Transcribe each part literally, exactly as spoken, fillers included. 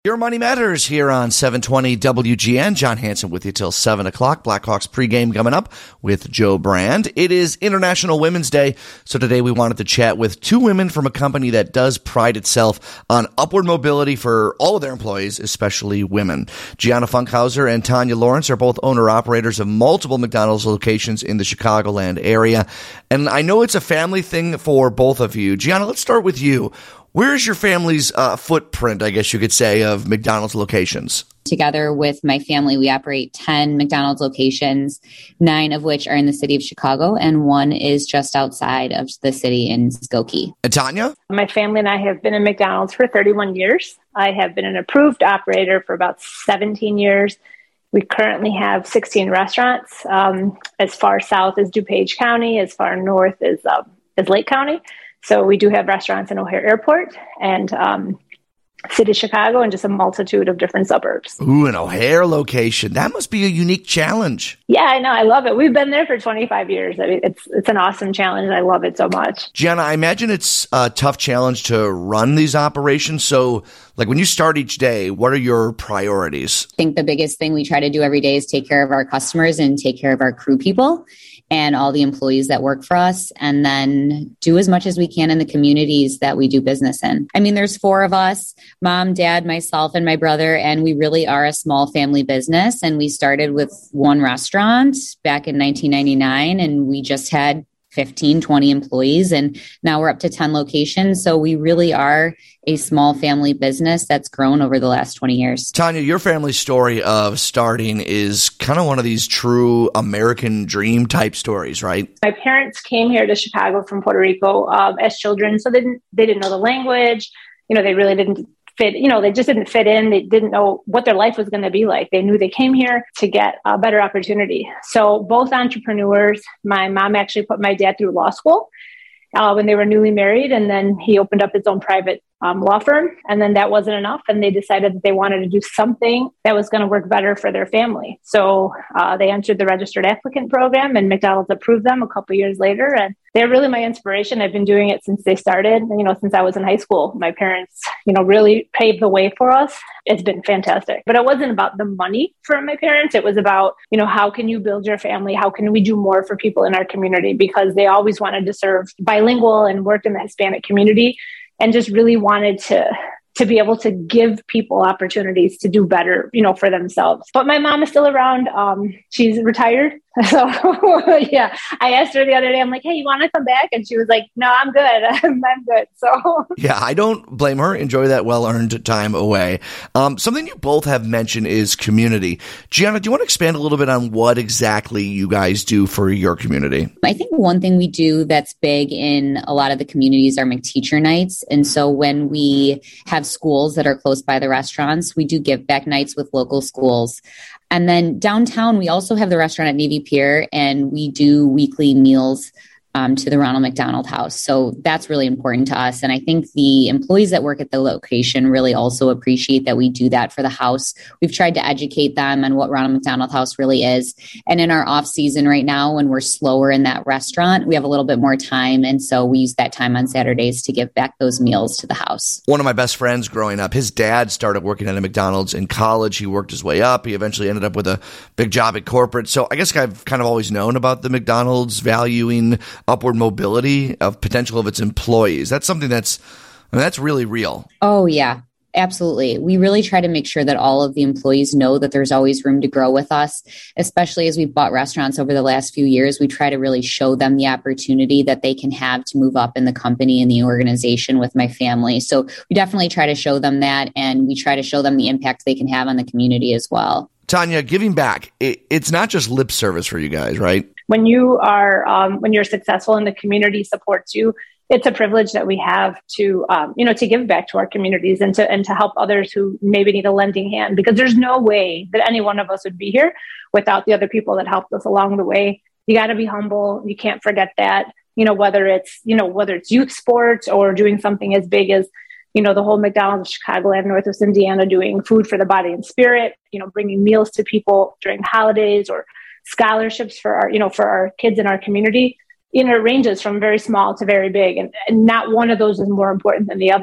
Your Money Matters here on seven twenty W G N. John Hanson with you till seven o'clock. Blackhawks pregame coming up with Joe Brand. It is International Women's Day, so today we wanted to chat with two women from a company that does pride itself on upward mobility for all of their employees, especially women. Gianna Funkhauser and Tanya Lawrence are both owner-operators of multiple McDonald's locations in the Chicagoland area, and I know it's a family thing for both of you. Gianna, let's start with you. Where's your family's uh, footprint, I guess you could say, of McDonald's locations? Together with my family, we operate ten McDonald's locations, nine of which are in the city of Chicago, and one is just outside of the city in Skokie. And Tanya? My family and I have been in McDonald's for thirty-one years. I have been an approved operator for about seventeen years. We currently have sixteen restaurants, um, as far south as DuPage County, as far north as, uh, as Lake County. So we do have restaurants in O'Hare Airport and um, City of Chicago and just a multitude of different suburbs. Ooh, an O'Hare location. That must be a unique challenge. Yeah, I know. I love it. We've been there for twenty-five years. I mean, it's it's an awesome challenge. I love it so much. Gianna, I imagine it's a tough challenge to run these operations. So, like, when you start each day, what are your priorities? I think the biggest thing we try to do every day is take care of our customers and take care of our crew people and all the employees that work for us, and then do as much as we can in the communities that we do business in. I mean, there's four of us, mom, dad, myself, and my brother, and we really are a small family business. And we started with one restaurant back in nineteen ninety-nine, and we just had fifteen, twenty employees, and now we're up to ten locations. So we really are a small family business that's grown over the last twenty years. Tanya, your family story of starting is kind of one of these true American dream type stories, right? My parents came here to Chicago from Puerto Rico um, as children, so they didn't they didn't know the language. You know, they really didn't fit, you know, they just didn't fit in. They didn't know what their life was going to be like. They knew they came here to get a better opportunity. So both entrepreneurs. My mom actually put my dad through law school uh, when they were newly married. And then he opened up his own private um, law firm. And then that wasn't enough. And they decided that they wanted to do something that was going to work better for their family. So uh, they entered the registered applicant program, and McDonald's approved them a couple years later. And they're really my inspiration. I've been doing it since they started, you know, since I was in high school. My parents, you know, really paved the way for us. It's been fantastic. But it wasn't about the money for my parents. It was about, you know, how can you build your family? How can we do more for people in our community? Because they always wanted to serve bilingual and worked in the Hispanic community, and just really wanted to to be able to give people opportunities to do better, you know, for themselves. But my mom is still around. Um, she's retired. So yeah, I asked her the other day, I'm like, hey, you want to come back? And she was like, no, I'm good. I'm, I'm good. So yeah, I don't blame her. Enjoy that well-earned time away. Um, something you both have mentioned is community. Gianna, do you want to expand a little bit on what exactly you guys do for your community? I think one thing we do that's big in a lot of the communities are McTeacher nights. And so when we have schools that are close by the restaurants, we do give back nights with local schools. And then downtown, we also have the restaurant at Navy Pier, and we do weekly meals um, to the Ronald McDonald House. So that's really important to us. And I think the employees that work at the location really also appreciate that we do that for the house. We've tried to educate them on what Ronald McDonald House really is. And in our off season right now, when we're slower in that restaurant, we have a little bit more time. And so we use that time on Saturdays to give back those meals to the house. One of my best friends growing up, his dad started working at a McDonald's in college. He worked his way up. He eventually ended up with a big job at corporate. So I guess I've kind of always known about the McDonald's valuing upward mobility of potential of its employees. That's something that's, I mean, that's really real. Oh, yeah. Absolutely. We really try to make sure that all of the employees know that there's always room to grow with us, especially as we've bought restaurants over the last few years. We try to really show them the opportunity that they can have to move up in the company and the organization with my family. So we definitely try to show them that, and we try to show them the impact they can have on the community as well. Tanya, giving back, it, it's not just lip service for you guys, right? When you are, um, when you're successful and the community supports you, it's a privilege that we have to, um, you know, to give back to our communities and to and to help others who maybe need a lending hand. Because there's no way that any one of us would be here without the other people that helped us along the way. You got to be humble. You can't forget that. You know, whether it's you know whether it's youth sports or doing something as big as you know the whole McDonald's of Chicagoland, Northwest Indiana, doing food for the body and spirit. You know, bringing meals to people during holidays or scholarships for our, you know, for our kids in our community, you know, it ranges from very small to very big. And, and not one of those is more important than the other.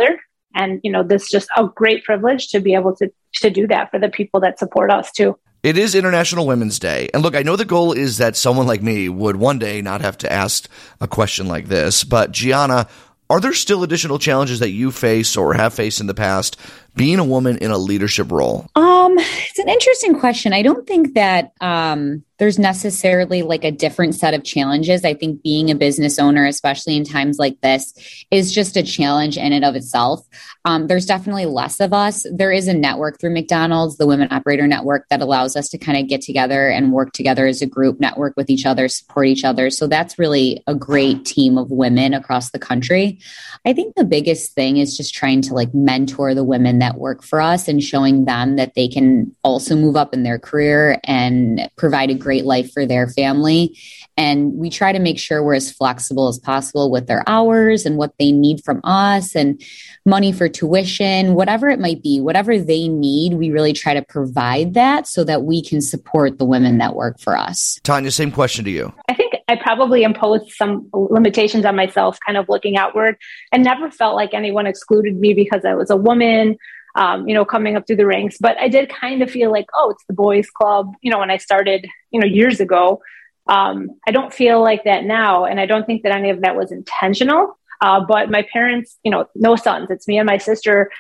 And, you know, this is just a great privilege to be able to, to do that for the people that support us too. It is International Women's Day. And look, I know the goal is that someone like me would one day not have to ask a question like this. But Gianna, are there still additional challenges that you face or have faced in the past being a woman in a leadership role? Um, it's an interesting question. I don't think that um, there's necessarily like a different set of challenges. I think being a business owner, especially in times like this, is just a challenge in and of itself. Um, there's definitely less of us. There is a network through McDonald's, the Women Operator Network, that allows us to kind of get together and work together as a group, network with each other, support each other. So that's really a great team of women across the country. I think the biggest thing is just trying to like mentor the women that work for us and showing them that they can also move up in their career and provide a great life for their family. And we try to make sure we're as flexible as possible with their hours and what they need from us and money for tuition, whatever it might be, whatever they need, we really try to provide that so that we can support the women that work for us. Tanya, same question to you. I think I probably imposed some limitations on myself, kind of looking outward, and never felt like anyone excluded me because I was a woman, um, you know, coming up through the ranks. But I did kind of feel like, oh, it's the boys' club, you know, when I started, you know, years ago. Um, I don't feel like that now. And I don't think that any of that was intentional. Uh, but my parents, you know, no sons, it's me and my sister.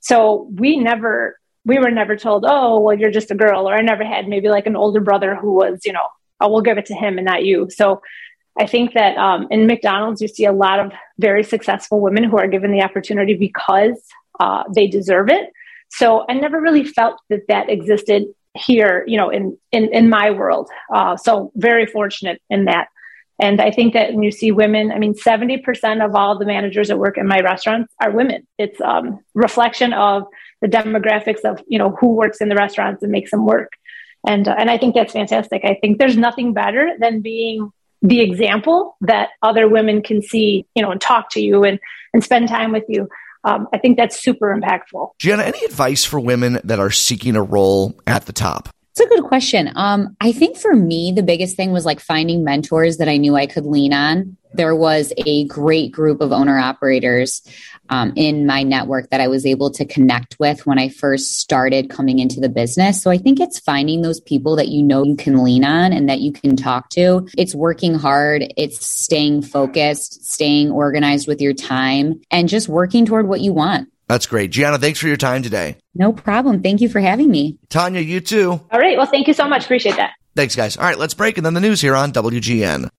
So we never, we were never told, oh, well, you're just a girl. Or I never had maybe like an older brother who was, you know, oh, we'll give it to him and not you. So I think that um, in McDonald's, you see a lot of very successful women who are given the opportunity because uh, they deserve it. So I never really felt that that existed here, you know, in, in, in my world. Uh, so very fortunate in that. And I think that when you see women, I mean, seventy percent of all the managers that work in my restaurants are women. It's um reflection of the demographics of, you know, who works in the restaurants and makes them work. And, uh, and I think that's fantastic. I think there's nothing better than being the example that other women can see, you know, and talk to you and, and spend time with you. Um, I think that's super impactful. Gianna, any advice for women that are seeking a role at the top? It's a good question. Um, I think for me, the biggest thing was like finding mentors that I knew I could lean on. There was a great group of owner operators um, in my network that I was able to connect with when I first started coming into the business. So I think it's finding those people that you know you can lean on and that you can talk to. It's working hard. It's staying focused, staying organized with your time, and just working toward what you want. That's great. Gianna, thanks for your time today. No problem. Thank you for having me. Tanya, you too. All right. Well, thank you so much. Appreciate that. Thanks, guys. All right, let's break and then the news here on W G N.